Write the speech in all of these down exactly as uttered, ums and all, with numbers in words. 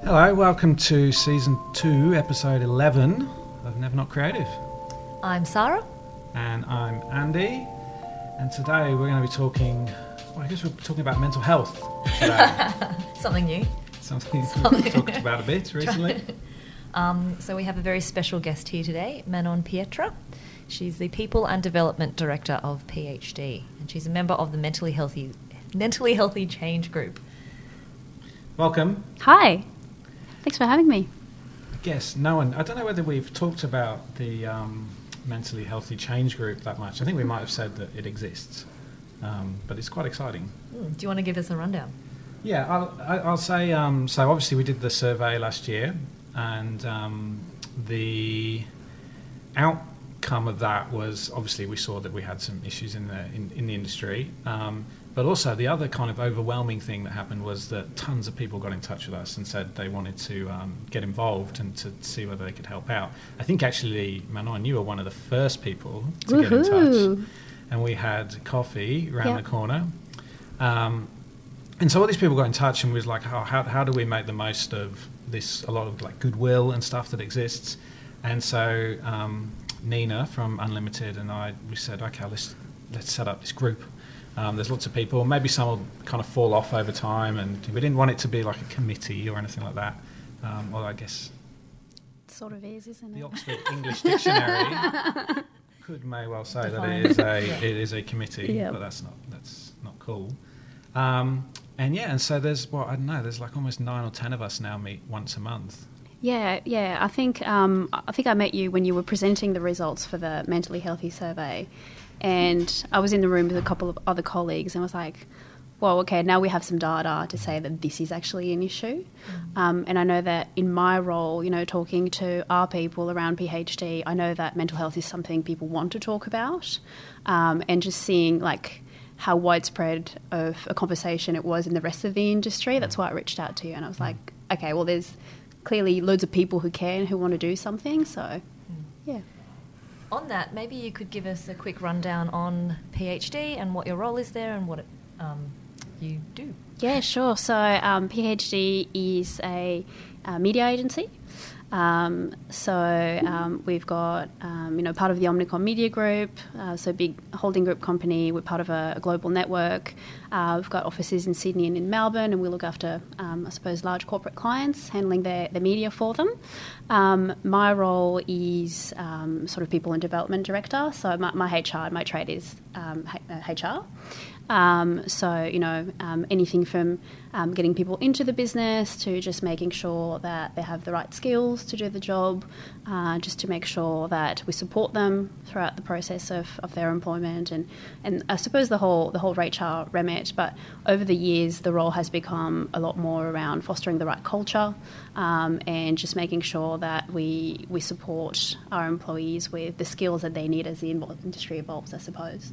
Hello, welcome to Season two, Episode eleven of Never Not Creative. I'm Sarah. And I'm Andy. And today we're going to be talking, well, I guess we're talking about mental health today. Something new. Something we've talked about a bit recently. um, so we have a very special guest here today, Manon Pietra. She's the People and Development Director of P H D, and she's a member of the Mentally Healthy, Mentally Healthy Change Group. Welcome. Hi. Thanks for having me. I guess no one, I don't know whether we've talked about the um, Mentally Healthy Change Group that much. I think we might have said that it exists, um, but it's quite exciting. Mm, do you want to give us a rundown? Yeah, I'll, I'll say, um, so obviously we did the survey last year, and um, the outcome of that was, obviously we saw that we had some issues in the, in, in the industry, um, but also the other kind of overwhelming thing that happened was that tons of people got in touch with us and said they wanted to um, get involved and to see whether they could help out. I think actually, Manon, you were one of the first people to Woohoo. get in touch, and we had coffee around yep. the corner. Um, And so all these people got in touch and was like, oh, how how do we make the most of this, a lot of like goodwill and stuff that exists? And so um, Nina from Unlimited and I, we said, okay, let's let's set up this group. Um, there's lots of people. Maybe some will kind of fall off over time, and we didn't want it to be like a committee or anything like that. Um, although I guess It sort of is, isn't the it? Oxford English Dictionary could may well say that it is a yeah. it is a committee, Yep. but that's not that's not cool. Um, And yeah, and so there's, well, I don't know, there's like almost nine or ten of us now meet once a month. Yeah, yeah. I think um, I think I met you when you were presenting the results for the Mentally Healthy survey, and I was in the room with a couple of other colleagues, and was like, "Well, okay, now we have some data to say that this is actually an issue." Mm-hmm. Um, and I know that in my role, you know, talking to our people around P H D, I know that mental health is something people want to talk about, um, and just seeing like how widespread of a conversation it was in the rest of the industry. That's why I reached out to you, and I was like, okay, well, there's clearly loads of people who care and who want to do something, so yeah. On that, maybe you could give us a quick rundown on P H D and what your role is there and what it, um, you do. Yeah, sure. So um, P H D is a uh, media agency. Um, so um, we've got, um, you know, part of the Omnicom Media Group, uh, so big holding group company. We're part of a, a global network. Uh, we've got offices in Sydney and in Melbourne, and we look after, um, I suppose, large corporate clients, handling their, their media for them. Um, my role is um, sort of people and development director. So my, my H R, my trade is um, H R. Um, so, you know, um, anything from um, getting people into the business to just making sure that they have the right skills to do the job, uh, just to make sure that we support them throughout the process of, of their employment and, and I suppose the whole the whole H R remit. But over the years, the role has become a lot more around fostering the right culture um, and just making sure that we, we support our employees with the skills that they need as the industry evolves, I suppose.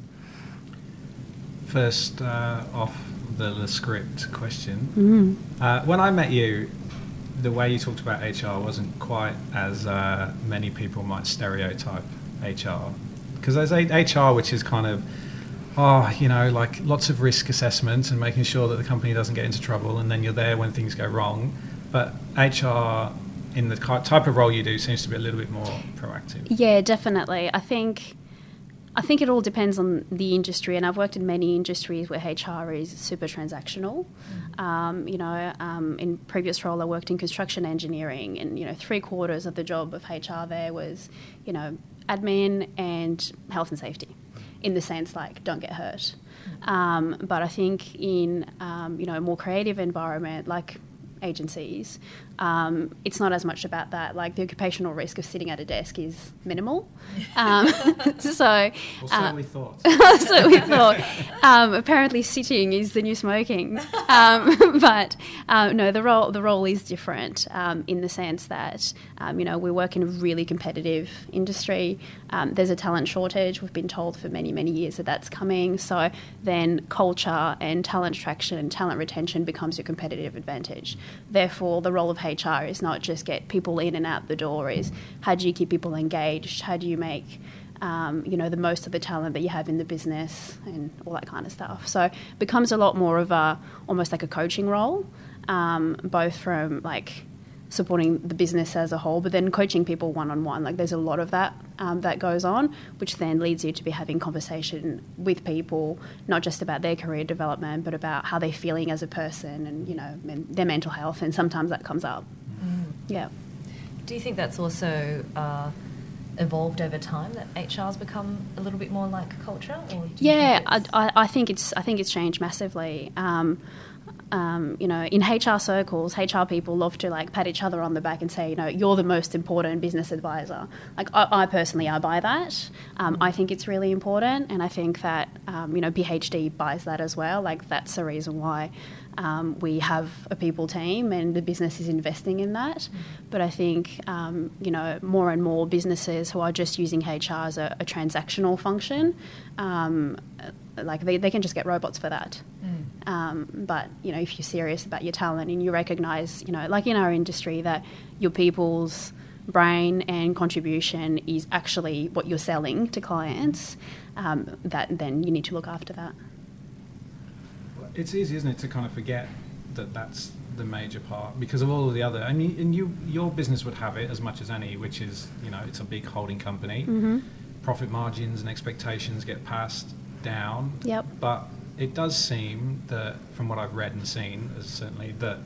First uh, off the, the script question. Mm. Uh, when I met you, the way you talked about H R wasn't quite as uh, many people might stereotype H R. Because there's H R which is kind of, oh, you know, like lots of risk assessment and making sure that the company doesn't get into trouble, and then you're there when things go wrong. But H R, in the type of role you do, seems to be a little bit more proactive. Yeah, definitely. I think... I think it all depends on the industry, and I've worked in many industries where H R is super transactional. Mm. Um, you know, um, in previous role I worked in construction engineering, and you know, three quarters of the job of H R there was, you know, admin and health and safety, in the sense like don't get hurt. Mm. Um, but I think in um, you know, a more creative environment like agencies, um, it's not as much about that. Like the occupational risk of sitting at a desk is minimal. Um, so, Well, so uh, we thought. so we thought. Um, apparently, sitting is the new smoking. Um, but um, no, the role the role is different um, in the sense that um, you know, we work in a really competitive industry. Um, there's a talent shortage. We've been told for many many years that that's coming. So then culture and talent attraction and talent retention becomes your competitive advantage. Therefore, the role of H R is not just get people in and out the door, is how do you keep people engaged, how do you make um, you know, the most of the talent that you have in the business and all that kind of stuff. So it becomes a lot more of a, almost like a coaching role, um, both from like supporting the business as a whole, but then coaching people one-on-one. Like there's a lot of that um, that goes on, which then leads you to be having conversation with people, not just about their career development, but about how they're feeling as a person and, you know, men- their mental health. And sometimes that comes up. Mm. Yeah. Do you think that's also uh, evolved over time, that H R's become a little bit more like culture? Or do you Yeah, think I, it's- I, I think it's I think it's changed massively. Um, um, you know, in H R circles, H R people love to like pat each other on the back and say, you know, you're the most important business advisor. Like I, I personally, I buy that. Um, I think it's really important, and I think that um, you know, P H D buys that as well. Like that's the reason why um, we have a people team, and the business is investing in that. Mm. But I think um, you know, more and more businesses who are just using H R as a, a transactional function. Um, like they, they can just get robots for that. Mm. Um, but, you know, if you're serious about your talent and you recognise, you know, like in our industry, that your people's brain and contribution is actually what you're selling to clients, um, that then you need to look after that. It's easy, isn't it, to kind of forget that that's the major part because of all of the other. I mean, and you, your business would have it as much as any, which is, you know, it's a big holding company. Mm-hmm. Profit margins and expectations get passed down. Yep. But it does seem that, from what I've read and seen, is certainly that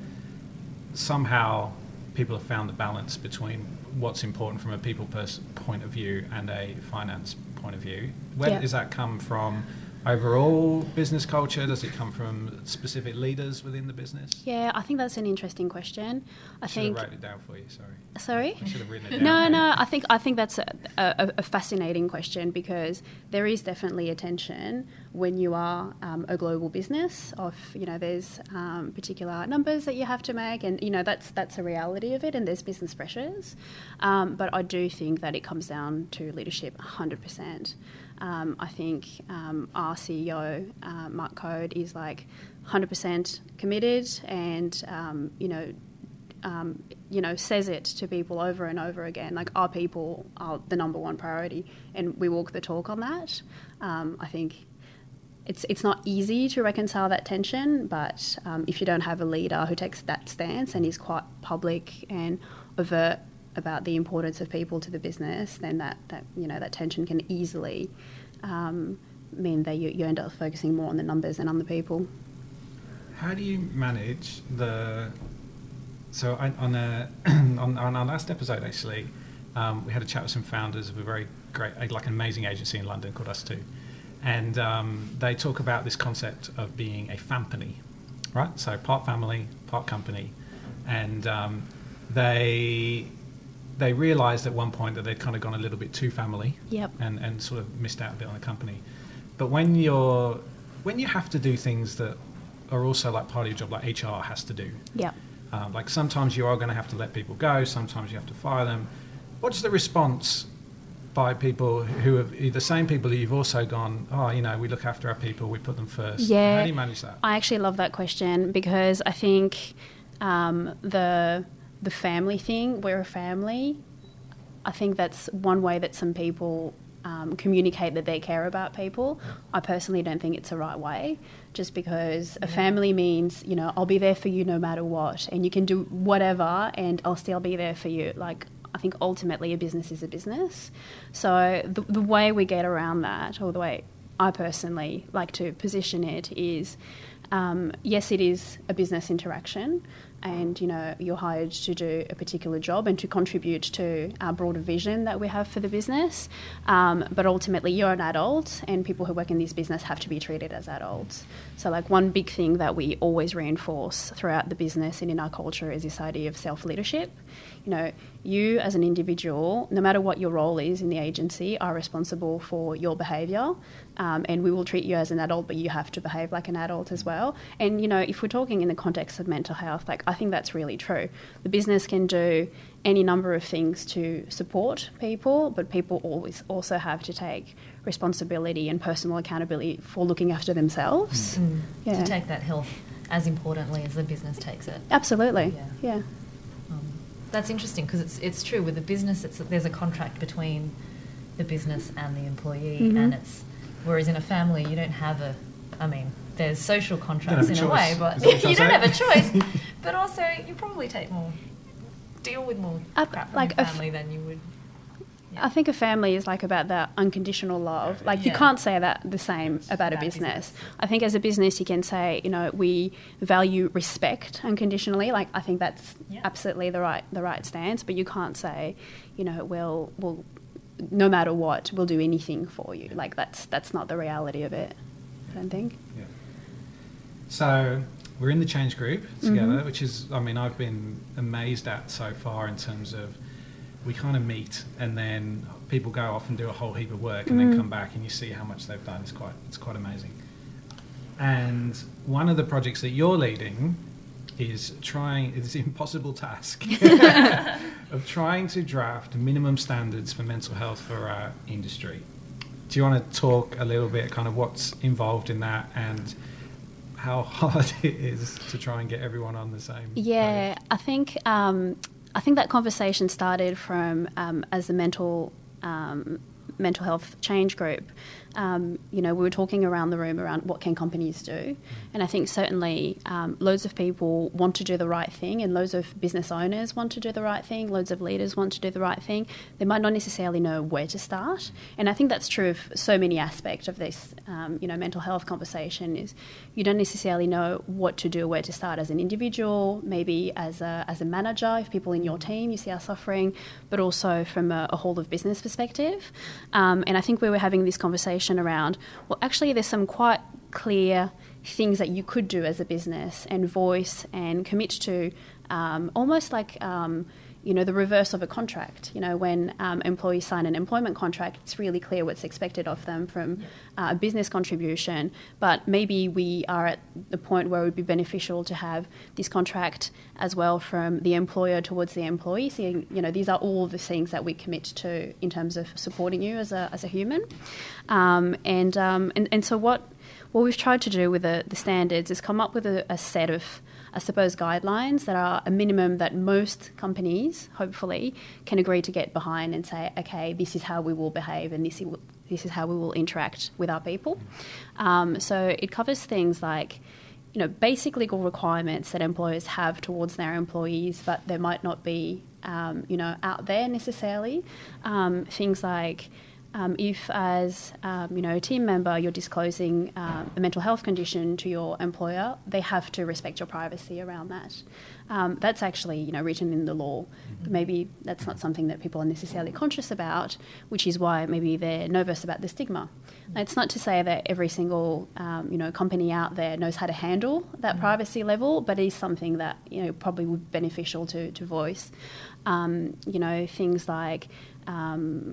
somehow people have found the balance between what's important from a people pers- point of view and a finance point of view. Where Yep. does that come from? Overall business culture? Does it come from specific leaders within the business? Yeah, I think that's an interesting question. I, I should think. have wrote it down for you. Sorry. Sorry. I should have written it down. No, for no. you. I think I think that's a, a, a fascinating question because there is definitely a tension when you are um, a global business. Of you know, there's um, particular numbers that you have to make, and you know that's that's a reality of it. And there's business pressures, um, but I do think that it comes down to leadership, one hundred percent. Um, I think um, our C E O, uh, Mark Code, is like one hundred percent committed, and um, you know. Um, you know, says it to people over and over again. Like our people are the number one priority, and we walk the talk on that. Um, I think it's it's not easy to reconcile that tension, but um, if you don't have a leader who takes that stance and is quite public and overt about the importance of people to the business, then that, that you know that tension can easily um, mean that you, you end up focusing more on the numbers than on the people. How do you manage the? So I, on, a, on on our last episode, actually, um, we had a chat with some founders of a very great, like an amazing agency in London called Us Too, and um, they talk about this concept of being a fampany, right? So part family, part company, and um, they they realised at one point that they'd kind of gone a little bit too family, Yep. and and sort of missed out a bit on the company. But when you're when you have to do things that are also like part of your job, like H R has to do. Yeah. Um, like sometimes you are going to have to let people go, sometimes you have to fire them. What's the response by people who have the same people that you've also gone, oh, you know, we look after our people, we put them first. Yeah. How do you manage that? I actually love that question because I think um, the the family thing, we're a family, I think that's one way that some people um, communicate that they care about people. I personally don't think it's the right way, just because a family means, you know, I'll be there for you no matter what, and you can do whatever and I'll still be there for you. Like, I think ultimately a business is a business. So the, the way we get around that, or the way I personally like to position it is, um, yes, it is a business interaction, and you know you're hired to do a particular job and to contribute to our broader vision that we have for the business, um, but ultimately you're an adult and people who work in this business have to be treated as adults. So like one big thing that we always reinforce throughout the business and in our culture is this idea of self-leadership. You know, you as an individual, no matter what your role is in the agency, are responsible for your behaviour, um, and we will treat you as an adult, but you have to behave like an adult as well. And, you know, if we're talking in the context of mental health, like I think that's really true. The business can do any number of things to support people, but people always also have to take responsibility and personal accountability for looking after themselves. Mm. Yeah. To take that health as importantly as the business takes it. Absolutely, Yeah. yeah. Um, that's interesting because it's it's true with the business. It's there's a contract between the business and the employee, Mhm. and it's whereas in a family you don't have a. I mean, there's social contracts have in a a way, choice. but Is that what you you're don't have a saying? choice. But also, you probably take more deal with more Uh, crap from like your a f- family than you would. I think a family is like about that unconditional love. Like you Yeah. can't say that the same about a About business. business. I think as a business you can say, you know, we value respect unconditionally. Like I think that's Yeah. absolutely the right the right stance. But you can't say, you know, we'll we'll no matter what we'll do anything for you. Like that's that's not the reality of it. I don't think. Yeah. So we're in the change group together, which is, I mean, I've been amazed at so far in terms of we kind of meet and then people go off and do a whole heap of work and then come back and you see how much they've done. It's quite, it's quite amazing. And one of the projects that you're leading is trying, it's an impossible task of trying to draft minimum standards for mental health for our industry. Do you want to talk a little bit kind of what's involved in that and how hard it is to try and get everyone on the same Yeah, page? I think um, I think that conversation started from um, as the mental um, mental health change group. Um, you know, we were talking around the room around what can companies do, and I think certainly um, loads of people want to do the right thing, and loads of business owners want to do the right thing. Loads of leaders want to do the right thing. They might not necessarily know where to start, and I think that's true of so many aspects of this. Um, you know, mental health conversation is you don't necessarily know what to do, where to start as an individual, maybe as a as a manager if people in your team you see are suffering, but also from a, a whole of business perspective. Um, and I think we were having this conversation around, well, actually there's some quite clear things that you could do as a business and voice and commit to, um, almost like, um, you know, the reverse of a contract. You know, when um, employees sign an employment contract, it's really clear what's expected of them from uh, a business contribution. But maybe we are at the point where it would be beneficial to have this contract as well from the employer towards the employee. So, you know, these are all the things that we commit to in terms of supporting you as a as a human. Um, and, um, and and so what what we've tried to do with the, the standards is come up with a, a set of, I suppose, guidelines that are a minimum that most companies, hopefully, can agree to get behind and say, okay, this is how we will behave and this is, this is how we will interact with our people. Um, so it covers things like, you know, basic legal requirements that employers have towards their employees, but they might not be, um, you know, out there necessarily. Um, things like, Um, if, as um, you know, a team member, you're disclosing um, a mental health condition to your employer, they have to respect your privacy around that. Um, that's actually, you know, written in the law. Mm-hmm. Maybe that's not something that people are necessarily conscious about, which is why maybe they're nervous about the stigma. Mm-hmm. It's not to say that every single, um, you know, company out there knows how to handle that mm-hmm. privacy level, but it is something that, you know, probably would be beneficial to to voice. Um, you know, things like. Um,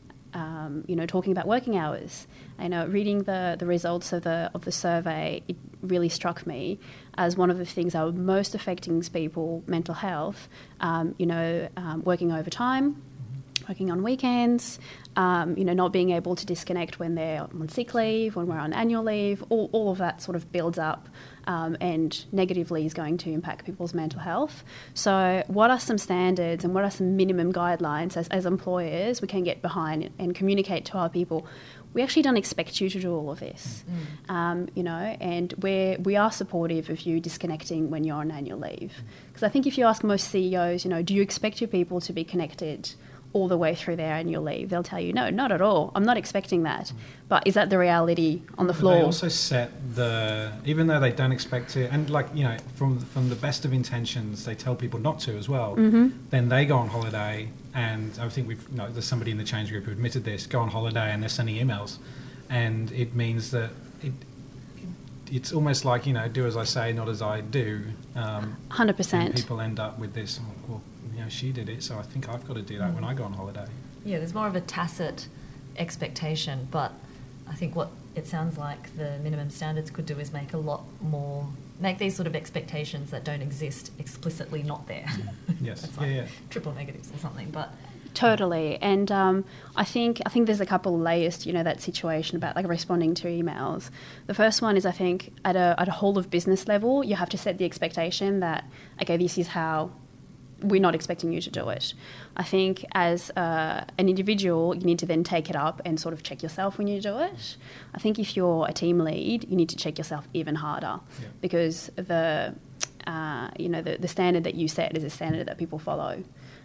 Um, you know, talking about working hours. I know reading the, the results of the of the survey, it really struck me as one of the things that were most affecting people mental health. Um, you know, um, working overtime, working on weekends, um, you know, not being able to disconnect when they're on sick leave, when we're on annual leave, all, all of that sort of builds up um, and negatively is going to impact people's mental health. So what are some standards and what are some minimum guidelines as, as employers we can get behind and communicate to our people? We actually don't expect you to do all of this, mm. um, you know, and we're, we are supportive of you disconnecting when you're on annual leave. Because I think if you ask most C E Os, you know, do you expect your people to be connected all the way through their annual leave? They'll tell you, no, not at all. I'm not expecting that. But is that the reality on the floor? They also set the, even though they don't expect to, and like, you know, from from the best of intentions, they tell people not to as well. Mm-hmm. Then they go on holiday, and I think we've, you know, there's somebody in the change group who admitted this, go on holiday and they're sending emails. And it means that it, it's almost like, you know, do as I say, not as I do. Um, one hundred percent. And people end up with this, oh, well, you know, she did it, so I think I've got to do that when I go on holiday. Yeah, there's more of a tacit expectation, but I think what it sounds like the minimum standards could do is make a lot more, make these sort of expectations that don't exist explicitly not there. Yes, That's yeah, like yeah. triple negatives or something, but... Totally, and um, I think I think there's a couple of layers to, you know, that situation about like responding to emails. The first one is, I think at a at a whole of business level, you have to set the expectation that, okay, this is how, we're not expecting you to do it. I think as uh, an individual, you need to then take it up and sort of check yourself when you do it. I think if you're a team lead, you need to check yourself even harder, yeah. because the uh, you know, the, the standard that you set is a standard that people follow.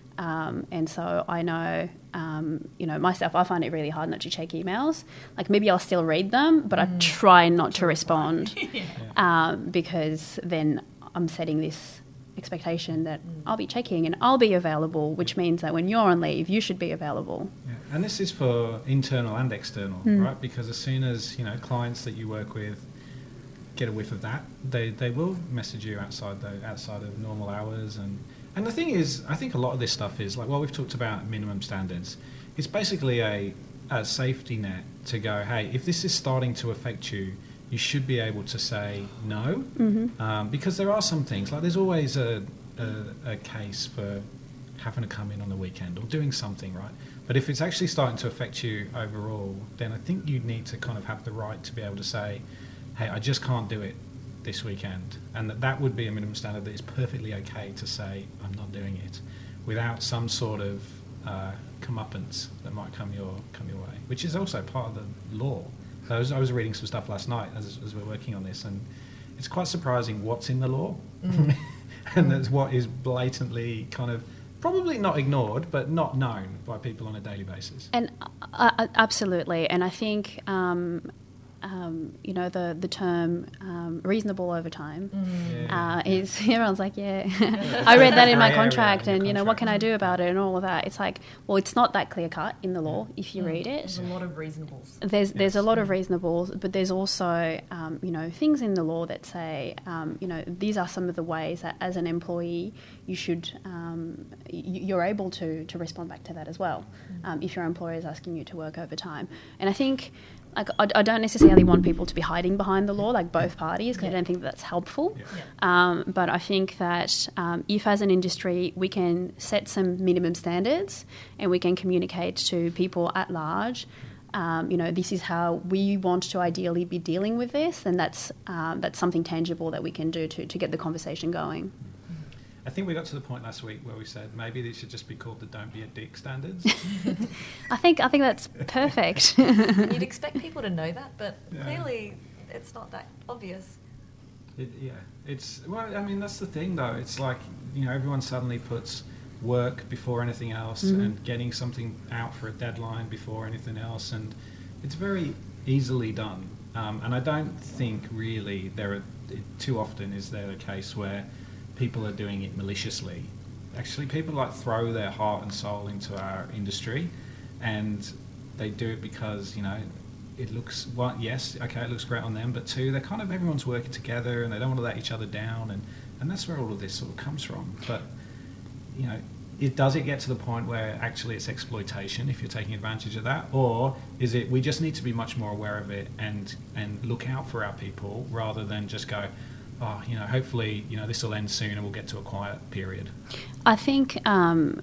Um, and so I know, um, you know, myself, I find it really hard not to check emails. Like maybe I'll still read them, but mm. I try not to respond yeah. um, because then I'm setting this expectation that mm. I'll be checking and I'll be available, which means that when you're on leave, you should be available. Yeah. And this is for internal and external, mm. right? Because as soon as, you know, clients that you work with get a whiff of that, they, they will message you outside the outside of normal hours. And And the thing is, I think a lot of this stuff is like, well, we've talked about minimum standards. It's basically a, a safety net to go, hey, if this is starting to affect you, you should be able to say no. Mm-hmm. Um, because there are some things, like there's always a, a, a case for having to come in on the weekend or doing something, right? But if it's actually starting to affect you overall, then I think you need to kind of have the right to be able to say, hey, I just can't do it this weekend, and that that would be a minimum standard that is perfectly okay to say I'm not doing it without some sort of uh, comeuppance that might come your come your way, which is also part of the law. So I was, I was reading some stuff last night as, as we're working on this, and it's quite surprising what's in the law mm. and that's what is blatantly kind of probably not ignored, but not known by people on a daily basis. And uh, absolutely, and I think um, Um, you know, the, the term um, reasonable overtime mm. yeah. uh, is, everyone's like, yeah, I read that in my contract and, you know, what can I do about it and all of that. It's like, well, it's not that clear cut in the law if you mm. read it. There's a lot of reasonableness. There's, yes. there's a lot of reasonableness, but there's also, um, you know, things in the law that say, um, you know, these are some of the ways that as an employee you should, um, you're able to, to respond back to that as well mm. um, if your employer is asking you to work overtime. And I think, Like I, I don't necessarily want people to be hiding behind the law, like both parties, because yeah. I don't think that's helpful. Yeah. Um, but I think that um, if as an industry we can set some minimum standards and we can communicate to people at large, um, you know, this is how we want to ideally be dealing with this, then that's um, that's something tangible that we can do to, to get the conversation going. I think we got to the point last week where we said maybe these should just be called the "Don't Be a Dick" standards. I think I think that's perfect. You'd expect people to know that, but yeah. clearly it's not that obvious. It, yeah, it's well. I mean, that's the thing, though. It's like, you know, everyone suddenly puts work before anything else, mm-hmm. and getting something out for a deadline before anything else, and it's very easily done. Um, and I don't think really there are too often is there a case where people are doing it maliciously. Actually, people like throw their heart and soul into our industry, and they do it because, you know, it looks, one, yes, okay, it looks great on them, but two, they're kind of, everyone's working together and they don't want to let each other down, and, and that's where all of this sort of comes from. But, you know, it does it get to the point where actually it's exploitation if you're taking advantage of that, or is it we just need to be much more aware of it and and look out for our people rather than just go, oh, you know, hopefully, you know, this will end soon and we'll get to a quiet period? I think, um,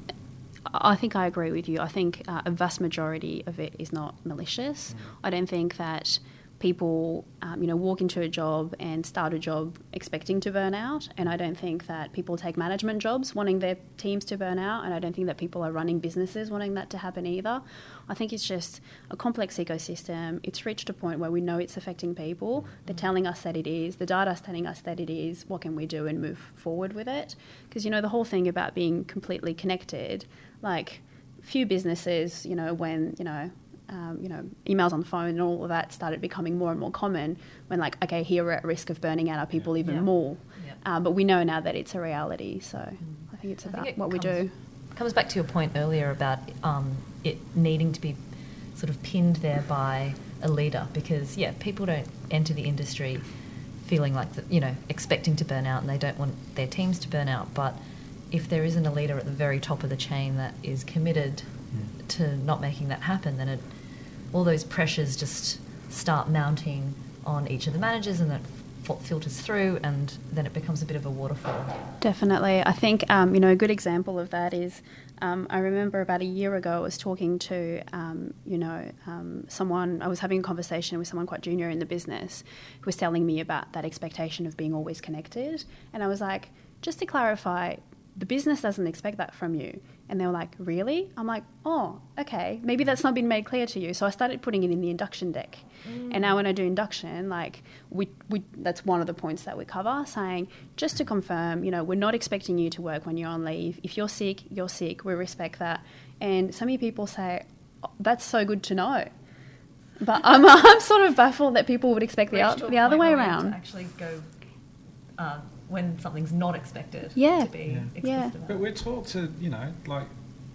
I think I agree with you. I think uh, a vast majority of it is not malicious. Mm. I don't think that people, um, you know, walk into a job and start a job expecting to burn out, and I don't think that people take management jobs wanting their teams to burn out, and I don't think that people are running businesses wanting that to happen either. I think it's just a complex ecosystem. It's reached a point where we know it's affecting people. They're telling us that it is. The data's telling us that it is. What can we do and move forward with it? Because, you know, the whole thing about being completely connected, like few businesses, you know, when, you know, Um, you know, emails on the phone and all of that started becoming more and more common when, like, okay, here we're at risk of burning out our people yeah. even yeah. more. Yeah. Um, but we know now that it's a reality, so mm. I think it's about think it what comes, we do. comes back to your point earlier about um, it needing to be sort of pinned there by a leader, because, yeah, people don't enter the industry feeling like, the, you know, expecting to burn out, and they don't want their teams to burn out. But if there isn't a leader at the very top of the chain that is committed mm. to not making that happen, then it all those pressures just start mounting on each of the managers, and that f- filters through, and then it becomes a bit of a waterfall. Definitely. I think, um, you know, a good example of that is um, I remember about a year ago I was talking to, um, you know, um, someone, I was having a conversation with someone quite junior in the business who was telling me about that expectation of being always connected. And I was like, just to clarify, the business doesn't expect that from you. And they were like, really? I'm like, oh, okay. Maybe that's not been made clear to you. So I started putting it in the induction deck. Mm. And now when I do induction, like we, we, that's one of the points that we cover, saying, just to confirm, you know, we're not expecting you to work when you're on leave. If you're sick, you're sick. We respect that. And so many people say, oh, that's so good to know. But I'm, I'm sort of baffled that people would expect the, o- the other way around. To actually go... Uh, when something's not expected yeah. to be yeah. explicit yeah. about. But we're taught to, you know, like,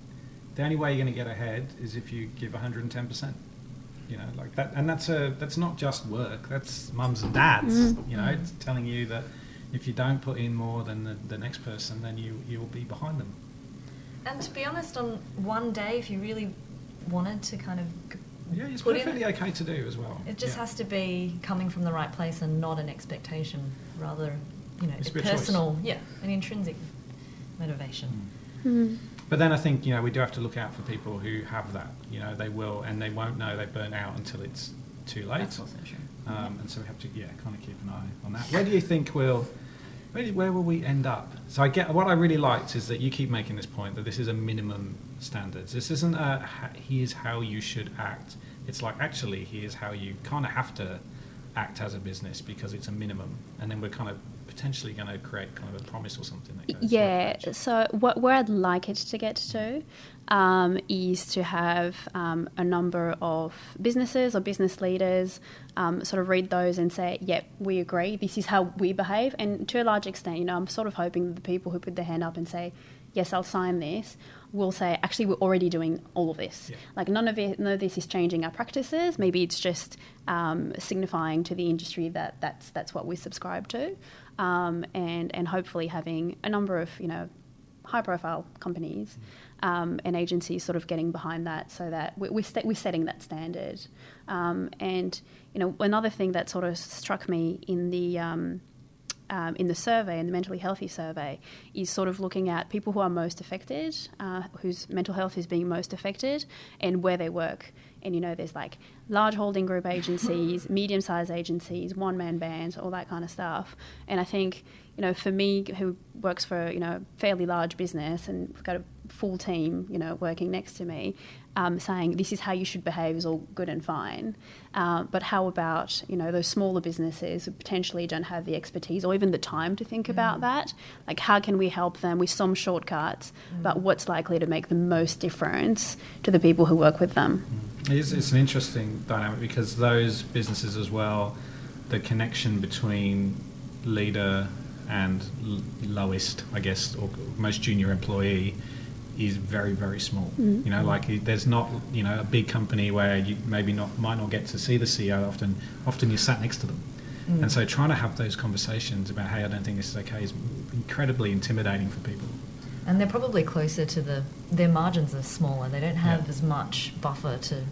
the only way you're going to get ahead is if you give one hundred ten percent. You know, like that, and that's a that's not just work. That's mums and dads. Mm. You know, it's telling you that if you don't put in more than the, the next person, then you you'll be behind them. And to be honest, on one day, if you really wanted to kind of yeah, it's put perfectly in, okay to do as well. It just yeah. has to be coming from the right place and not an expectation, rather. You know, it's a personal, choice. yeah, an intrinsic motivation. Mm. Mm. But then I think, you know, we do have to look out for people who have that. You know, they will, and they won't know they burn out until it's too late. That's also true. Um, yeah. And so we have to, yeah, kind of keep an eye on that. Where do you think we'll, where, do, where will we end up? So I get, what I really liked is that you keep making this point that this is a minimum standards. This isn't a, here's how you should act. It's like, actually, here's how you kind of have to act as a business because it's a minimum. And then we're kind of potentially going to create kind of a promise or something that goes yeah so what, where I'd like it to get to um, is to have um, a number of businesses or business leaders um, sort of read those and say, yep, we agree, this is how we behave. And to a large extent, you know, I'm sort of hoping that the people who put their hand up and say, yes, I'll sign this, will say, actually, we're already doing all of this. Yeah. Like none of it, none of this is changing our practices. Maybe it's just um, signifying to the industry that that's that's what we subscribe to, um, and and hopefully having a number of you know high-profile companies um, and agencies sort of getting behind that, so that we, we're, st- we're setting that standard. Um, and you know, another thing that sort of struck me in the um, Um, in the survey, in the mentally healthy survey, is sort of looking at people who are most affected, uh, whose mental health is being most affected, and where they work. And, you know, there's like large holding group agencies, medium-sized agencies, one-man bands, all that kind of stuff. And I think, you know, for me, who works for, you know, a fairly large business and got a full team, you know, working next to me, um, saying this is how you should behave is all good and fine. Uh, but how about, you know, those smaller businesses who potentially don't have the expertise or even the time to think mm. about that? Like, how can we help them with some shortcuts, mm. but what's likely to make the most difference to the people who work with them? It is, it's an interesting dynamic because those businesses as well, the connection between leader and l- lowest, I guess, or most junior employee is very, very small. Mm-hmm. You know, like there's not, you know, a big company where you maybe not might not get to see the C E O often. Often you're sat next to them. Mm. And so trying to have those conversations about, hey, I don't think this is okay is incredibly intimidating for people. And they're probably closer to the, their margins are smaller. They don't have yeah. as much buffer to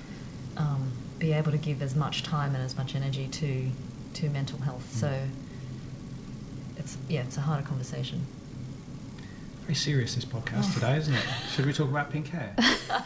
um, be able to give as much time and as much energy to to mental health. Mm. So it's, yeah, it's a harder conversation. Very serious, this podcast oh. today, isn't it? Should we talk about pink hair?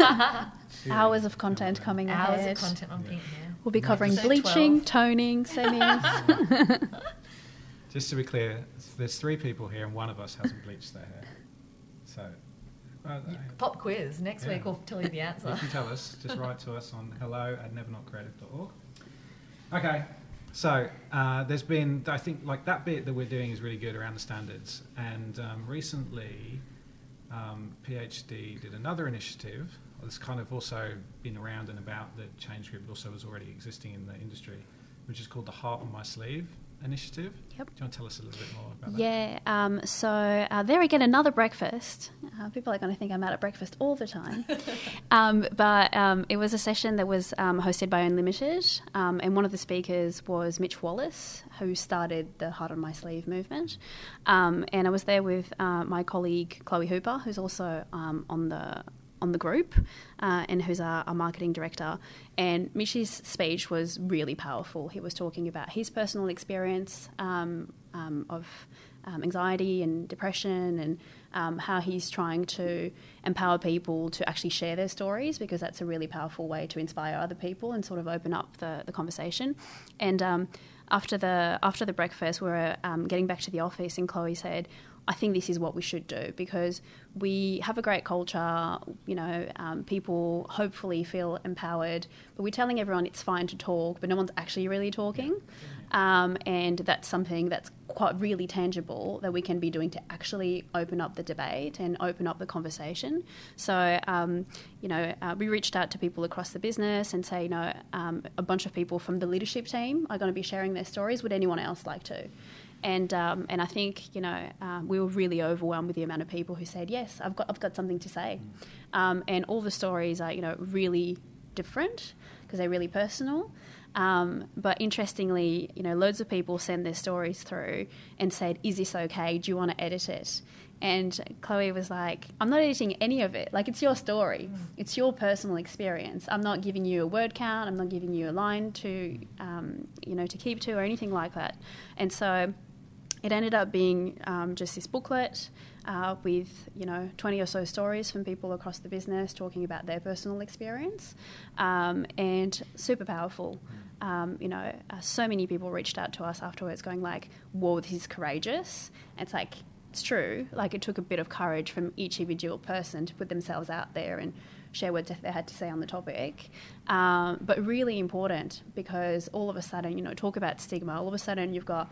Hours of content coming Hours ahead. of content on yeah. pink hair. We'll be covering bleaching, toning, semis. Just to be clear, there's three people here and one of us hasn't bleached their hair. So, well, yeah, pop quiz. Next yeah. week we'll tell you the answer. You can tell us. Just write to us on hello at never not creative dot org. Okay. So uh, there's been, I think, like that bit that we're doing is really good around the standards. And um, recently, um, PhD did another initiative that's kind of also been around and about the Change Group, but also was already existing in the industry, which is called the Heart on My Sleeve initiative. Yep. Do you want to tell us a little bit more about that? Yeah, um, so uh, there again, another breakfast. Uh, people are going to think I'm out at breakfast all the time. um, but um, it was a session that was um, hosted by Unlimited, um, and one of the speakers was Mitch Wallace, who started the Heart on My Sleeve movement. Um, and I was there with uh, my colleague Chloe Hooper, who's also um, on the on the group uh, and who's our, our marketing director. And Mitch's speech was really powerful. He was talking about his personal experience um, um, of um, anxiety and depression and um, how he's trying to empower people to actually share their stories, because that's a really powerful way to inspire other people and sort of open up the, the conversation. And um, after the after the breakfast, we were um, getting back to the office and Chloe said, I think this is what we should do, because we have a great culture, you know, um, people hopefully feel empowered, but we're telling everyone it's fine to talk, but no one's actually really talking. Um, and that's something that's quite really tangible that we can be doing to actually open up the debate and open up the conversation. So, um, you know, uh, we reached out to people across the business and say, you know, um, a bunch of people from the leadership team are going to be sharing their stories. Would anyone else like to? And um, and I think, you know, um, we were really overwhelmed with the amount of people who said, yes, I've got I've got something to say. Um, and all the stories are, you know, really different because they're really personal. Um, but interestingly, you know, loads of people send their stories through and said, is this okay? Do you want to edit it? And Chloe was like, I'm not editing any of it. Like, it's your story. Mm. It's your personal experience. I'm not giving you a word count. I'm not giving you a line to, um, you know, to keep to or anything like that. And so it ended up being um, just this booklet uh, with, you know, twenty or so stories from people across the business talking about their personal experience, um, and super powerful. Um, you know, uh, so many people reached out to us afterwards going like, whoa, this is courageous. And it's like, it's true. Like, it took a bit of courage from each individual person to put themselves out there and share what they had to say on the topic. Um, but really important, because all of a sudden, you know, talk about stigma, all of a sudden you've got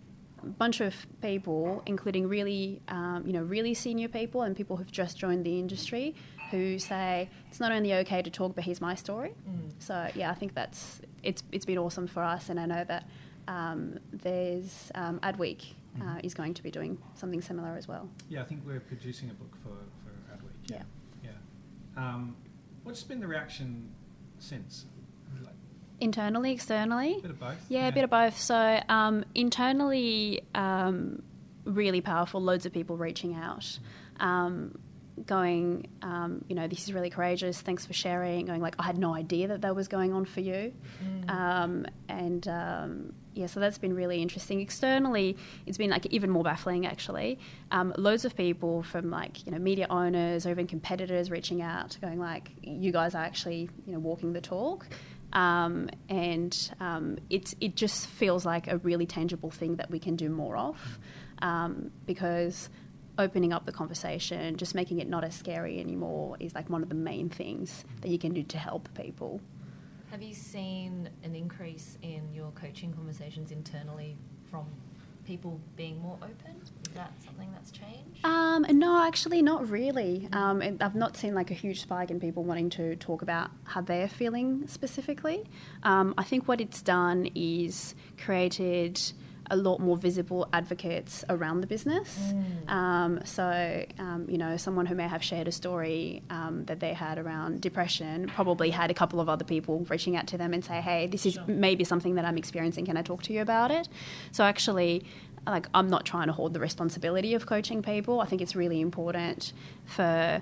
a bunch of people, including really, um, you know, really senior people and people who've just joined the industry, who say it's not only okay to talk, but here's my story. Mm. So yeah, I think that's it's it's been awesome for us, and I know that um, there's um, Adweek uh, is going to be doing something similar as well. Yeah, I think we're producing a book for for Adweek. Yeah, yeah. yeah. Um, what's been the reaction since? Like, internally, externally? A bit of both. Yeah, yeah. a bit of both. So um, internally, um, really powerful, loads of people reaching out, um, going, um, you know, this is really courageous, thanks for sharing, going like, I had no idea that that was going on for you. Mm. Um, and um, yeah, so that's been really interesting. Externally, it's been like even more baffling actually. Um, loads of people from like, you know, media owners or even competitors reaching out, going like, you guys are actually, you know, walking the talk. Um, and um, it's, it just feels like a really tangible thing that we can do more of, um, because opening up the conversation, just making it not as scary anymore is like one of the main things that you can do to help people. Have you seen an increase in your coaching conversations internally from people being more open? Is that something that's changed? Um, no, actually not really. Um, and I've not seen like a huge spike in people wanting to talk about how they're feeling specifically. Um, I think what it's done is created a lot more visible advocates around the business. Mm. Um, so, um, you know, someone who may have shared a story um, that they had around depression probably had a couple of other people reaching out to them and say, hey, this is sure. maybe something that I'm experiencing. Can I talk to you about it? So actually, like, I'm not trying to hold the responsibility of coaching people. I think it's really important for...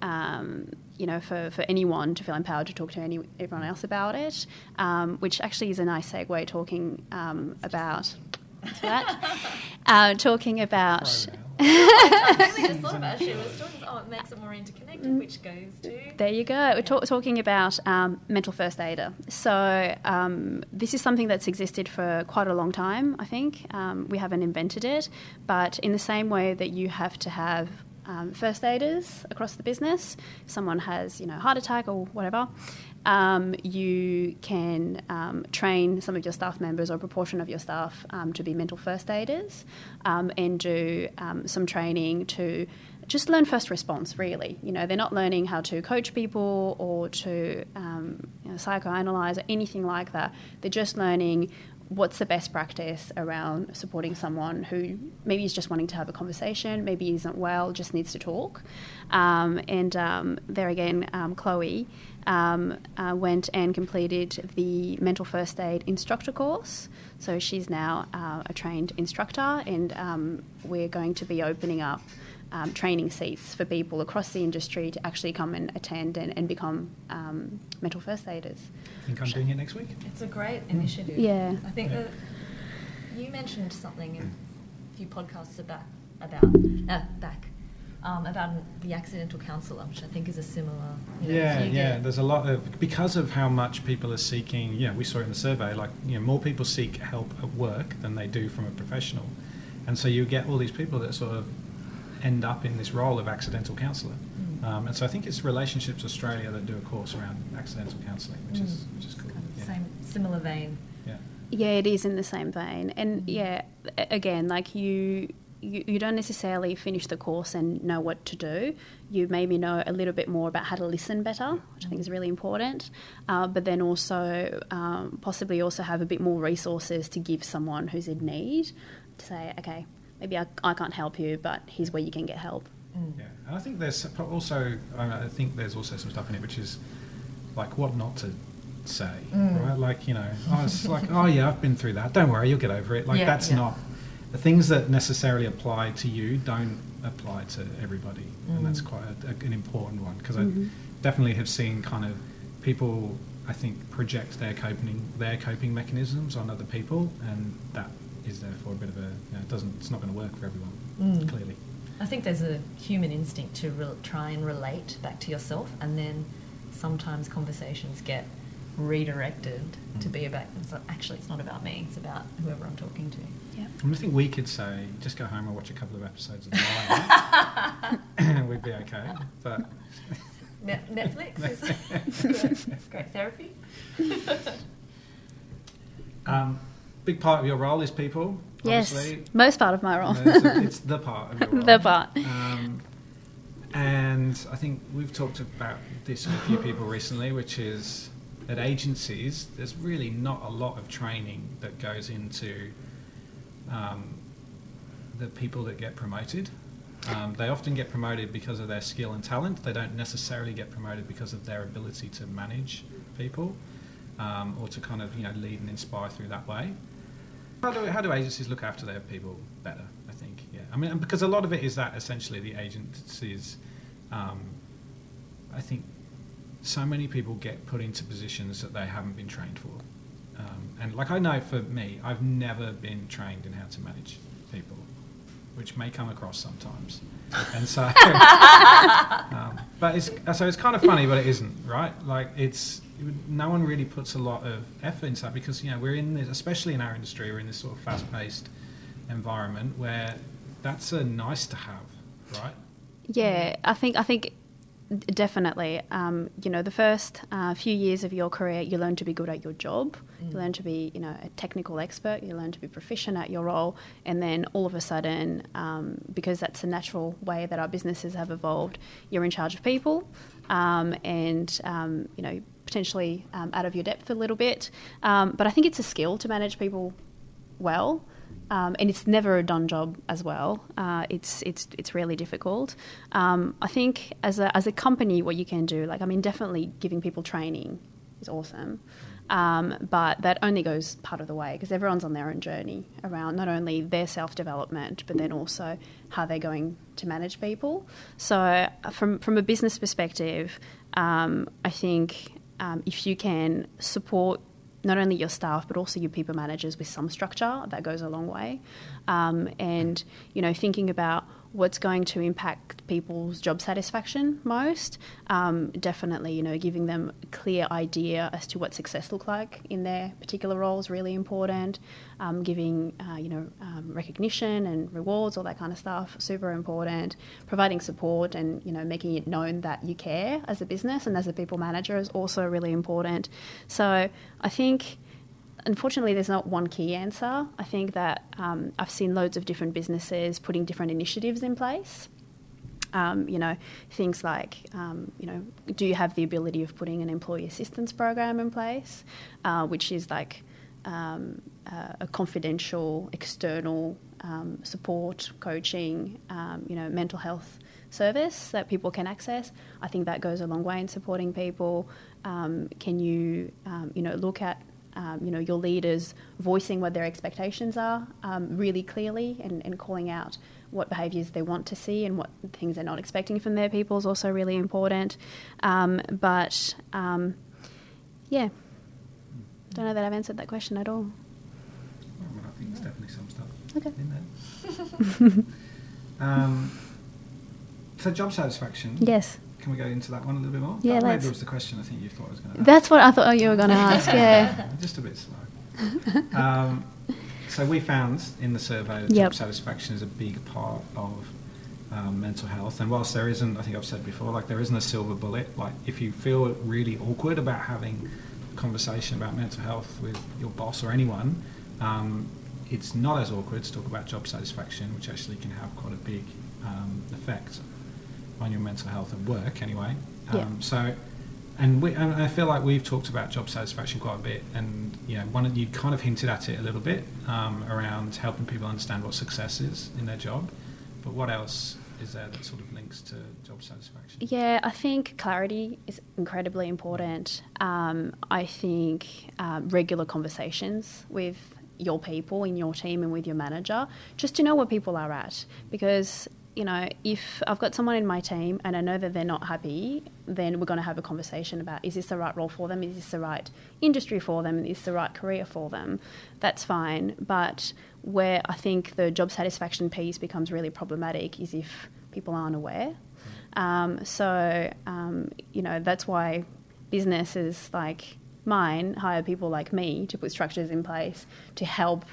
Um, you know, for, for anyone to feel empowered to talk to any, everyone else about it, um, which actually is a nice segue talking um, about that. uh, talking about... I really just thought about it. She was talking, oh, it makes it more interconnected, which goes to... There you go. We're ta- talking about um, mental first aider. So um, this is something that's existed for quite a long time, I think. Um, we haven't invented it, but in the same way that you have to have Um, first aiders across the business. If someone has, you know, heart attack or whatever, um, you can um, train some of your staff members or a proportion of your staff um, to be mental first aiders, um, and do um, some training to just learn first response, really. You know, they're not learning how to coach people or to um, you know, psychoanalyze or anything like that. They're just learning what's the best practice around supporting someone who maybe is just wanting to have a conversation, maybe isn't well, just needs to talk. Um, and um, there again, um, Chloe um, uh, went and completed the mental first aid instructor course. So she's now uh, a trained instructor, and um, we're going to be opening up Um, training seats for people across the industry to actually come and attend and, and become um, mental first aiders. I think I'm doing it next week. It's a great initiative. Yeah. I think yeah. that you mentioned something in a few podcasts about, about uh, back, um, about the accidental counsellor, which I think is a similar... You know, yeah, you yeah. get... There's a lot of... Because of how much people are seeking... Yeah, we saw it in the survey, like, you know, more people seek help at work than they do from a professional. And so you get all these people that sort of end up in this role of accidental counsellor. Mm. Um, and so I think it's Relationships Australia that do a course around accidental counselling, which mm. is which is cool. Kind of yeah. Same similar vein. Yeah. Yeah, it is in the same vein. And yeah, again, like you, you, you don't necessarily finish the course and know what to do. You maybe know a little bit more about how to listen better, which I think is really important. Uh, but then also um, possibly also have a bit more resources to give someone who's in need to say, okay, maybe I, I can't help you, but here's where you can get help. Mm. Yeah, and I think there's also, I think there's also some stuff in it which is like what not to say, mm. right? Like, you know, oh, it's like, oh yeah, I've been through that. Don't worry, you'll get over it. Like yeah, that's yeah. not, the things that necessarily apply to you don't apply to everybody. Mm. And that's quite a, a, an important one because mm-hmm. I definitely have seen kind of people, I think, project their coping, their coping mechanisms on other people, and that is therefore a bit of a, you know, it doesn't, it's not going to work for everyone, mm. clearly. I think there's a human instinct to re- try and relate back to yourself, and then sometimes conversations get redirected mm. to be about, it's like, actually it's not about me, it's about whoever I'm talking to. Yeah. I think we could say, just go home and watch a couple of episodes of The Wire, and we'd be okay. But Net- Netflix is great, great therapy. um, big part of your role is people. Obviously. Yes, most part of my role. No, it's, a, it's the part of your role. The part. Um, and I think we've talked about this with a few people recently, which is at agencies, there's really not a lot of training that goes into um, the people that get promoted. Um, they often get promoted because of their skill and talent. They don't necessarily get promoted because of their ability to manage people um, or to kind of, you know, lead and inspire through that way. How do, how do agencies look after their people better, I think? Yeah, I mean, because a lot of it is that essentially the agencies, um, I think so many people get put into positions that they haven't been trained for. Um, and like I know for me, I've never been trained in how to manage people, which may come across sometimes. And so, um, but it's, so it's kind of funny, but it isn't, right? Like it's, no one really puts a lot of effort into that because, you know, we're in this, especially in our industry, we're in this sort of fast-paced environment where that's a nice to have, right? Yeah, I think I think definitely. Um, you know, the first uh, few years of your career, you learn to be good at your job. Mm. You learn to be, you know, a technical expert. You learn to be proficient at your role, and then all of a sudden, um, because that's a natural way that our businesses have evolved, you're in charge of people, um, and um, you know, potentially um, out of your depth a little bit. Um, but I think it's a skill to manage people well. Um, and it's never a done job as well. Uh, it's it's it's really difficult. Um, I think as a as a company, what you can do, like I mean, definitely giving people training is awesome, um, but that only goes part of the way because everyone's on their own journey around not only their self development, but then also how they're going to manage people. So from from a business perspective, um, I think um, if you can support not only your staff but also your people managers with some structure, that goes a long way. Um, and, you know, thinking about what's going to impact people's job satisfaction most, um, definitely, you know, giving them a clear idea as to what success looks like in their particular role is really important. Um, giving, uh, you know, um, recognition and rewards, all that kind of stuff, super important. Providing support and, you know, making it known that you care as a business and as a people manager is also really important. So I think, unfortunately, there's not one key answer. I think that um, I've seen loads of different businesses putting different initiatives in place. Um, you know, things like, um, you know, do you have the ability of putting an employee assistance program in place, uh, which is like um, uh, a confidential, external um, support, coaching, um, you know, mental health service that people can access. I think that goes a long way in supporting people. Um, can you, um, you know, look at Um, you know, your leaders voicing what their expectations are um, really clearly and, and calling out what behaviours they want to see and what things they're not expecting from their people is also really important. Um, but, um, yeah, don't know that I've answered that question at all. Well, I, mean, I think there's definitely some stuff okay. in there. um, so job satisfaction. Yes. Can we go into that one a little bit more? Yeah, that let's. maybe was the question I think you thought I was going to ask. That's what I thought you were going to ask, yeah. Just a bit slow. um, so we found in the survey that yep. job satisfaction is a big part of um, mental health. And whilst there isn't, I think I've said before, like there isn't a silver bullet. Like if you feel really awkward about having a conversation about mental health with your boss or anyone, um, it's not as awkward to talk about job satisfaction, which actually can have quite a big um, effect on your mental health at work anyway. Um, Yeah. So, and, we, and I feel like we've talked about job satisfaction quite a bit, and you know, one of you kind of hinted at it a little bit um, around helping people understand what success is in their job. But what else is there that sort of links to job satisfaction? Yeah, I think clarity is incredibly important. Um, I think um, regular conversations with your people in your team and with your manager, just to know where people are at. Because, you know, if I've got someone in my team and I know that they're not happy, then we're going to have a conversation about, is this the right role for them? Is this the right industry for them? Is this the right career for them? That's fine. But where I think the job satisfaction piece becomes really problematic is if people aren't aware. Um, so, um, you know, that's why businesses like mine hire people like me to put structures in place to help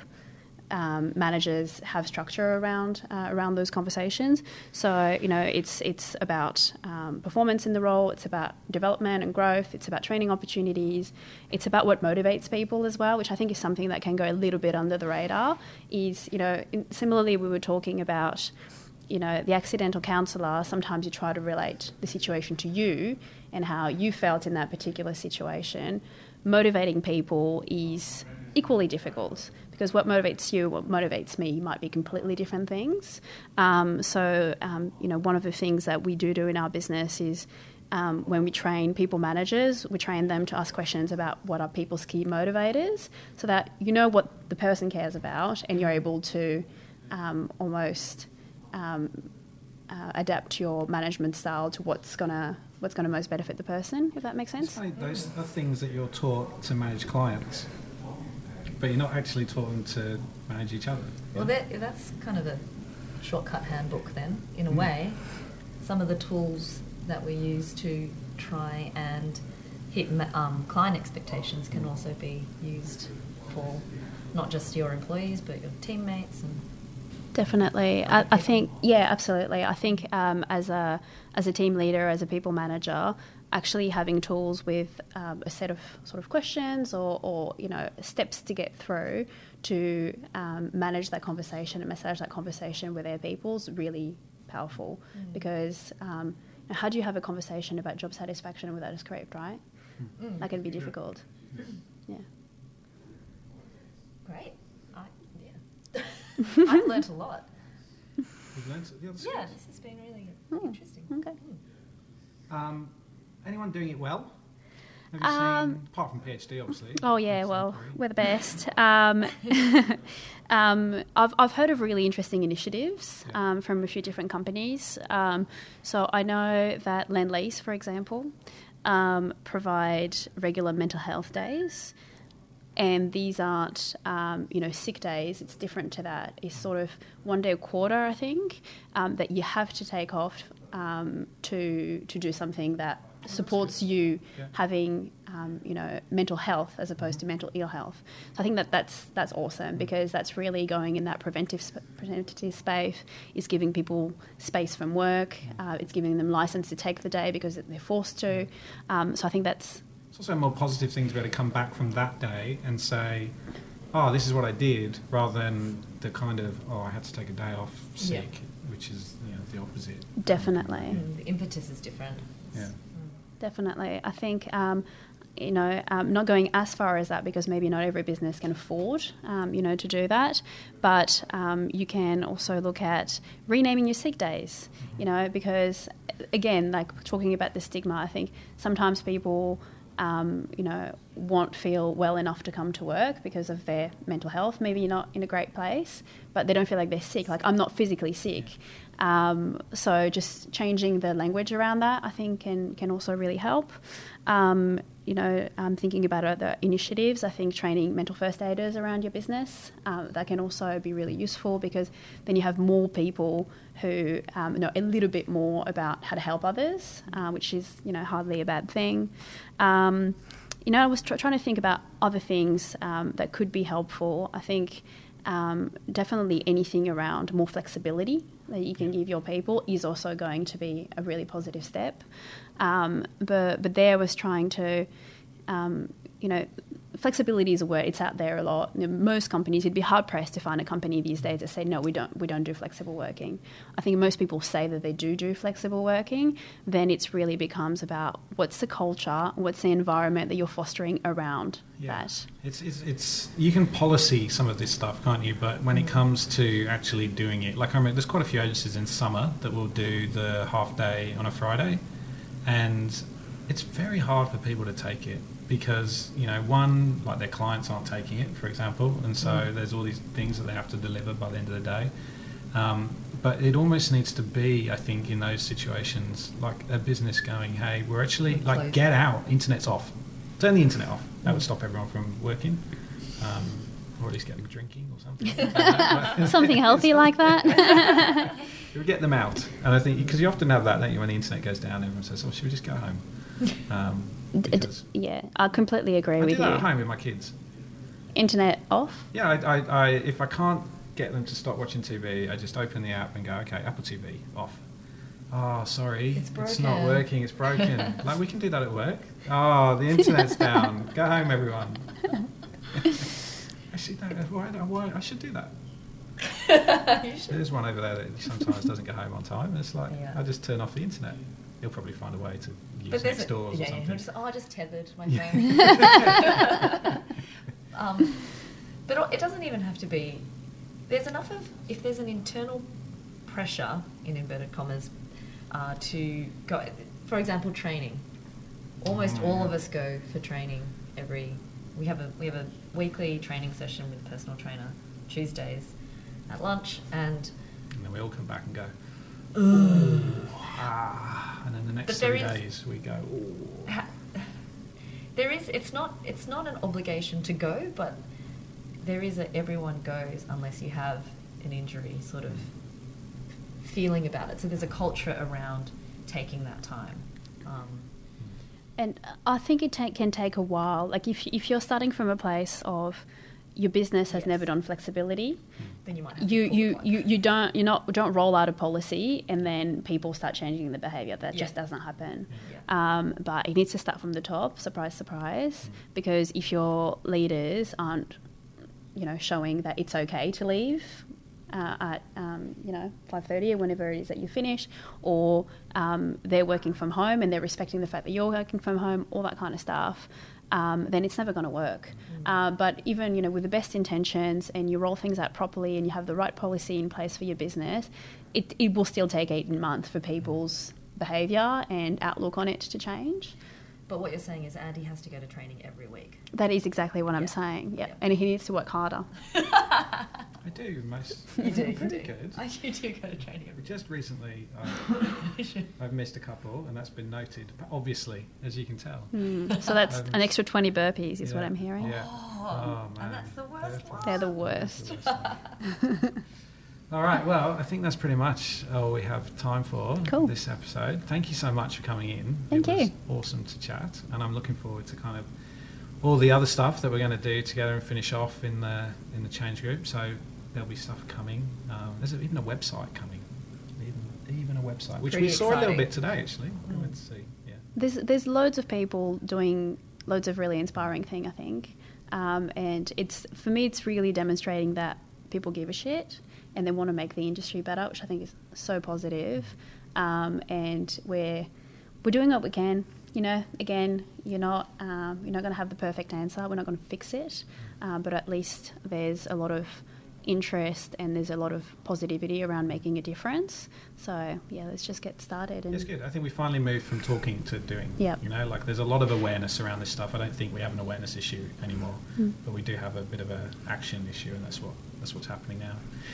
um, managers have structure around uh, around those conversations. So, you know, it's it's about um, performance in the role, it's about development and growth, it's about training opportunities, it's about what motivates people as well, which I think is something that can go a little bit under the radar. Is, you know, in, similarly we were talking about, you know, the accidental counsellor, sometimes you try to relate the situation to you and how you felt in that particular situation. Motivating people is equally difficult because what motivates you, what motivates me might be completely different things. Um, so, um, you know, one of the things that we do do in our business is um, when we train people managers, we train them to ask questions about what are people's key motivators so that you know what the person cares about and you're able to um, almost... Um, uh, adapt your management style to what's gonna what's gonna most benefit the person, if that makes sense. It's funny, those are things that you're taught to manage clients, but you're not actually taught them to manage each other. Well, that, that's kind of a shortcut handbook then, in a Mm. way. Some of the tools that we use to try and hit ma- um, client expectations can also be used for not just your employees but your teammates and Definitely. I, I think, yeah, absolutely. I think um, as a as a team leader, as a people manager, actually having tools with um, a set of sort of questions or, or, you know, steps to get through to um, manage that conversation and massage that conversation with their people is really powerful mm. because um, how do you have a conversation about job satisfaction without a script, right? Mm. That can be difficult. Yeah. yeah. Great. I, yeah. I've learnt a lot. You've learnt, yeah, yeah, this has been really oh, interesting. Okay. Um, anyone doing it well? Have you Um, seen, apart from PhD, obviously. Oh yeah, well, we're the best. Um, um, I've I've heard of really interesting initiatives Yeah. um, from a few different companies. Um, so I know that Lendlease, for example, um, provide regular mental health days. And these aren't, um, you know, sick days. It's different to that. It's sort of one day a quarter, I think, um, that you have to take off um, to to do something that supports you yeah. having, um, you know, mental health as opposed to mental ill health. So I think that that's that's awesome because that's really going in that preventive sp- preventative space. Is giving people space from work. Uh, it's giving them license to take the day because they're forced to. Um, so I think that's. It's also a more positive thing to be able to come back from that day and say, oh, this is what I did, rather than the kind of, oh, I had to take a day off sick, Yeah. which is, you know, the opposite. Definitely. Mm, the impetus is different. Yeah. Mm. Definitely. I think, um, you know, um, not going as far as that because maybe not every business can afford, um, you know, to do that. But um, you can also look at renaming your sick days, you know, because, again, like talking about the stigma, I think sometimes people... Um, you know, won't feel well enough to come to work because of their mental health. Maybe you're not in a great place, but they don't feel like they're sick. Like, I'm not physically sick. Um, so just changing the language around that, I think, can can also really help. Um, you know, um, thinking about other initiatives, I think training mental first aiders around your business, um, that can also be really useful because then you have more people who um, know a little bit more about how to help others, uh, which is, you know, hardly a bad thing. Um, you know, I was tr- trying to think about other things um, that could be helpful. I think um, definitely anything around more flexibility that you can give your people is also going to be a really positive step. Um, but but there was trying to, um, you know, flexibility is a word. It's out there a lot. You know, most companies, you'd be hard pressed to find a company these days that say no, we don't we don't do flexible working. I think most people say that they do do flexible working. Then it's really becomes about what's the culture, what's the environment that you're fostering around Yeah. that. It's, it's it's you can policy some of this stuff, can't you? But when it comes to actually doing it, like I mean, there's quite a few agencies in summer that will do the half day on a Friday, and it's very hard for people to take it because, you know, one, like their clients aren't taking it, for example, and so mm. there's all these things that they have to deliver by the end of the day. Um, but it almost needs to be, I think, in those situations, like a business going, hey, we're actually, like, get out, internet's off. Turn the internet off. That would stop everyone from working, um, or at least getting drinking or something. Something healthy like that. It would get them out. And I think, because you often have that, don't you, when the internet goes down, everyone says, oh, should we just go home? Um, D- yeah, I completely agree I with do that you. at home with my kids. Internet off? Yeah, I, I, I, if I can't get them to stop watching T V, I just open the app and go, okay, Apple T V, off. Oh, sorry, It's it's, broken. not working, it's broken. Like, we can do that at work. Oh, the internet's down. Go home, everyone. Actually, no, why, why, I should do that. You should. There's one over there that sometimes doesn't get home on time. It's like, Yeah. I just turn off the internet. He'll probably find a way to use But there's next a, doors yeah, or he'll something. just, oh, I just tethered my Yeah. phone. um, but it doesn't even have to be. There's enough of, if there's an internal pressure, in inverted commas, uh, to go, for example, training. Almost Mm. all of us go for training every, we have a we have a weekly training session with a personal trainer, Tuesdays at lunch, and And then we all come back and go, ooh, ah. And then the next But there three is- days we go, ooh. ha- there is, it's not it's not an obligation to go, but there is a everyone goes unless you have an injury sort of feeling about it. So there's a culture around taking that time. Um, And I think it ta- can take a while. Like if if you're starting from a place of your business has Yes. never done flexibility, then you might have you to you, pull the you plug. you don't you not don't roll out a policy and then people start changing the behaviour. That Yeah. just doesn't happen. Yeah. Um, but it needs to start from the top. Surprise, surprise. Because if your leaders aren't, you know, showing that it's okay to leave uh, at um, you know five thirty or whenever it is that you finish, or um, they're working from home and they're respecting the fact that you're working from home, all that kind of stuff. Um, then it's never going to work. Uh, but even, you know, with the best intentions and you roll things out properly and you have the right policy in place for your business, it, it will still take eighteen months for people's behaviour and outlook on it to change. But what you're saying is Andy has to go to training every week. That is exactly what I'm Yeah. saying. Yeah. Yeah. And he needs to work harder. I do most. You do, I'm you pretty do. good. I, you do go to training every Just recently, uh, week. I've missed a couple, and that's been noted. Obviously, as you can tell. Mm. So that's Um, an extra twenty burpees is Yeah, what I'm hearing. Yeah. Oh, man. and that's the worst one. They're the That's worst. the worst one. All right. Well, I think that's pretty much all we have time for Cool. this episode. Thank you so much for coming in. Thank it was you. awesome to chat, and I'm looking forward to kind of all the other stuff that we're going to do together and finish off in the in the change group. So there'll be stuff coming. Um, there's even a website coming. Even even a website, which Pretty we saw a little exciting. bit today. Actually, we Mm. went to see. Yeah. There's there's loads of people doing loads of really inspiring thing, I think, um, and it's for me it's really demonstrating that people give a shit and they want to make the industry better, which I think is so positive. Um, and we're we're doing what we can. You know, again, you're not um, you're not going to have the perfect answer. We're not going to fix it, uh, but at least there's a lot of interest and there's a lot of positivity around making a difference. So yeah, let's just get started. And It's good. I think we finally moved from talking to doing. Yep. You know, like there's a lot of awareness around this stuff. I don't think we have an awareness issue anymore, Mm. but we do have a bit of a action issue, and that's what that's what's happening now.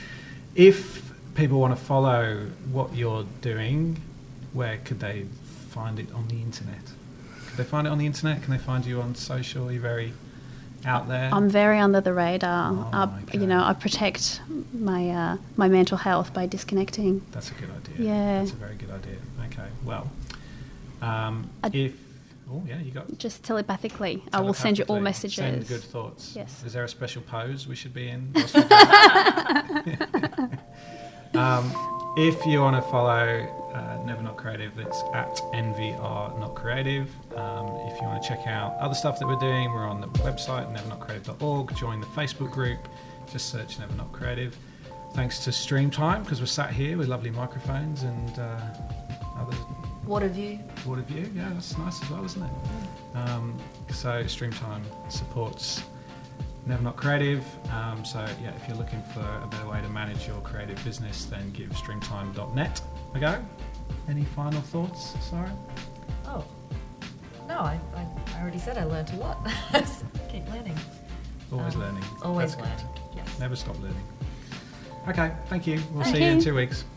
If people want to follow what you're doing, where could they find it on the internet? Could they find it on the internet? Can they find you on social? Are you very out there? I'm very under the radar. Oh, I, okay. You know, I protect my uh, my mental health by disconnecting. That's a good idea. Yeah. That's a very good idea. Okay. Well, um, I- if oh yeah, you got. Just telepathically, I will send you all Telepathically messages. Send good thoughts. Yes. Is there a special pose we should be in? whilst we do that? um, If you want to follow uh, Never Not Creative, it's at N V R Not Creative. Um, if you want to check out other stuff that we're doing, we're on the website, never not creative dot org. Join the Facebook group, just search Never Not Creative. Thanks to Streamtime, because we're sat here with lovely microphones and uh, other Water view. water view. Yeah, that's nice as well, isn't it? Um, so Streamtime supports Never Not Creative. Um, so yeah, if you're looking for a better way to manage your creative business, then give streamtime dot net a go. Any final thoughts, Sarah? Oh. No, I, I, I already said I learnt a lot. Keep learning. Always Um, learning. Always That's learning. good. Yes. Never stop learning. Okay, thank you. We'll Thank see you in you. two weeks.